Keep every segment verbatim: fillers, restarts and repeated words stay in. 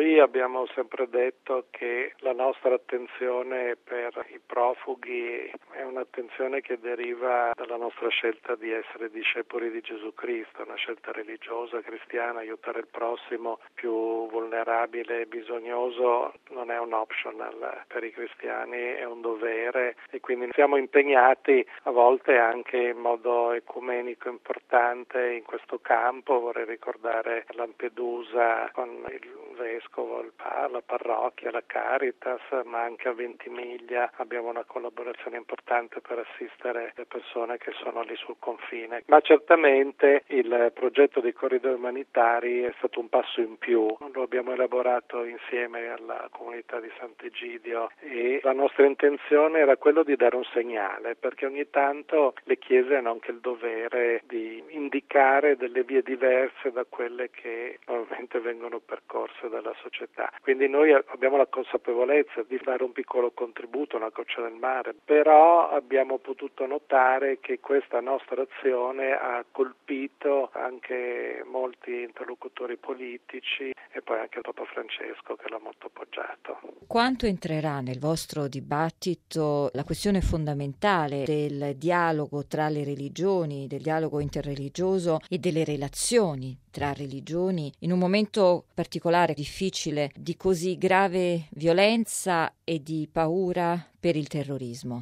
Noi abbiamo sempre detto che la nostra attenzione per i profughi è un'attenzione che deriva dalla nostra scelta di essere discepoli di Gesù Cristo, una scelta religiosa, cristiana. Aiutare il prossimo più vulnerabile e bisognoso non è un optional per i cristiani, è un dovere, e quindi siamo impegnati a volte anche in modo ecumenico importante in questo campo. Vorrei ricordare Lampedusa con il vescovo, il pa, la parrocchia, la Caritas, ma anche a Ventimiglia abbiamo una collaborazione importante per assistere le persone che sono lì sul confine. Ma certamente il progetto dei corridoi umanitari è stato un passo in più. Lo abbiamo elaborato insieme alla comunità di Sant'Egidio e la nostra intenzione era quello di dare un segnale, perché ogni tanto le chiese hanno anche il dovere di indicare delle vie diverse da quelle che normalmente vengono percorse dalla società. Quindi noi abbiamo la consapevolezza di dare un piccolo contributo, una goccia nel mare, però abbiamo potuto notare che questa nostra azione ha colpito anche molti interlocutori politici e poi anche il Papa Francesco, che l'ha molto appoggiato. Quanto entrerà nel vostro dibattito la questione fondamentale del dialogo tra le religioni, del dialogo interreligioso e delle relazioni tra religioni in un momento particolare, difficile, di così grave violenza e di paura per il terrorismo?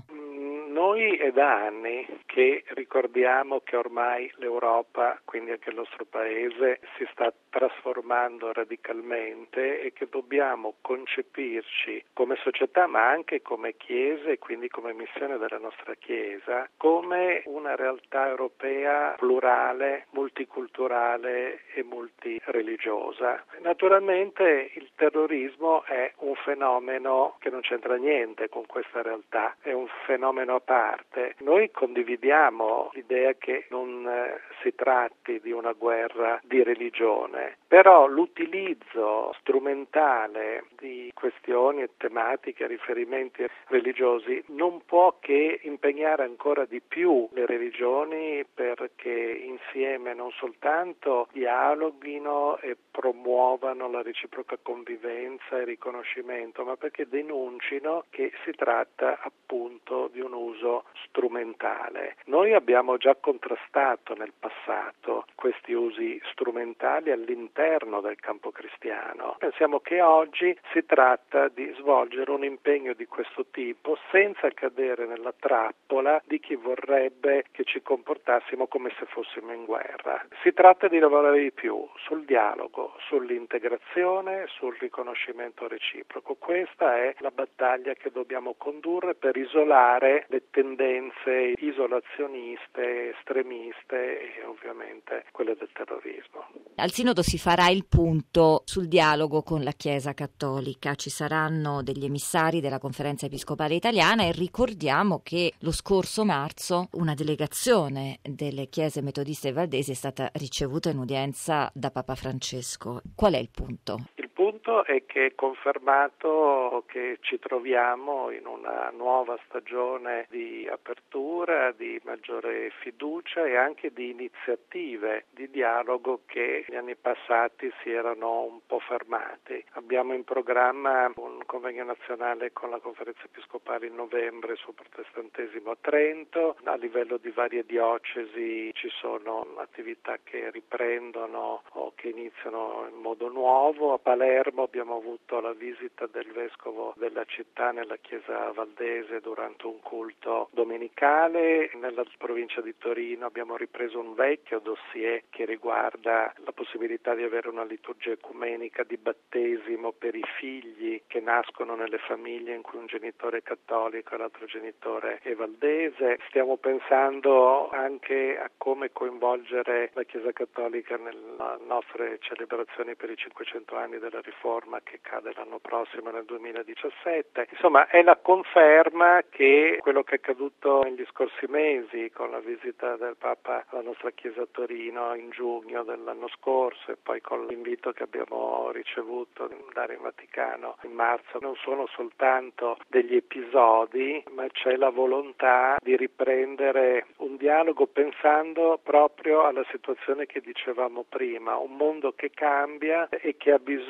Noi è da anni che ricordiamo che ormai l'Europa, quindi anche il nostro paese, si sta trasformando radicalmente e che dobbiamo concepirci come società, ma anche come Chiesa e quindi come missione della nostra Chiesa, come una realtà europea plurale, multiculturale e multireligiosa. Naturalmente il terrorismo è un fenomeno che non c'entra niente con questa realtà, è un fenomeno a parte. Noi condividiamo l'idea che non eh, si tratti di una guerra di religione, però l'utilizzo strumentale di questioni e tematiche, riferimenti religiosi non può che impegnare ancora di più le religioni perché insieme non soltanto dialoghino e promuovano la reciproca convivenza e riconoscimento, ma perché denuncino che si tratta appunto di un uso strumentale. Noi abbiamo già contrastato nel passato questi usi strumentali all'interno del campo cristiano. Pensiamo che oggi si tratta di svolgere un impegno di questo tipo senza cadere nella trappola di chi vorrebbe che ci comportassimo come se fossimo in guerra. Si tratta di lavorare di più sul dialogo, sull'integrazione, sul riconoscimento reciproco. Questa è la battaglia che dobbiamo condurre per isolare le tendenze isolazioniste, estremiste e ovviamente quelle del terrorismo. Al Sinodo si farà il punto sul dialogo con la Chiesa Cattolica. Ci saranno degli emissari della Conferenza Episcopale Italiana e ricordiamo che lo scorso marzo una delegazione delle chiese metodiste e valdesi è stata ricevuta in udienza da Papa Francesco. Qual è il punto? Il punto è che è confermato che ci troviamo in una nuova stagione di apertura, di maggiore fiducia e anche di iniziative di dialogo che negli anni passati si erano un po' fermati. Abbiamo in programma un convegno nazionale con la Conferenza Episcopale in novembre sul protestantesimo a Trento. A livello di varie diocesi ci sono attività che riprendono o che iniziano in modo nuovo. A Palermo abbiamo avuto la visita del vescovo della città nella chiesa valdese durante un culto domenicale. Nella provincia di Torino abbiamo ripreso un vecchio dossier che riguarda la possibilità di avere una liturgia ecumenica di battesimo per i figli che nascono nelle famiglie in cui un genitore è cattolico e l'altro genitore è valdese. Stiamo pensando anche a come coinvolgere la Chiesa Cattolica nelle nostre celebrazioni per i cinquecento anni della Riforma che cade l'anno prossimo nel duemiladiciassette. Insomma, è la conferma che quello che è accaduto negli scorsi mesi con la visita del Papa alla nostra Chiesa a Torino in giugno dell'anno scorso e poi con l'invito che abbiamo ricevuto di andare in Vaticano in marzo non sono soltanto degli episodi, ma c'è la volontà di riprendere un dialogo pensando proprio alla situazione che dicevamo prima, un mondo che cambia e che ha bisogno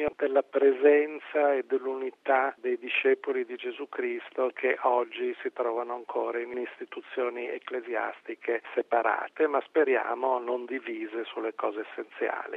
segno della presenza e dell'unità dei discepoli di Gesù Cristo che oggi si trovano ancora in istituzioni ecclesiastiche separate, ma speriamo non divise sulle cose essenziali.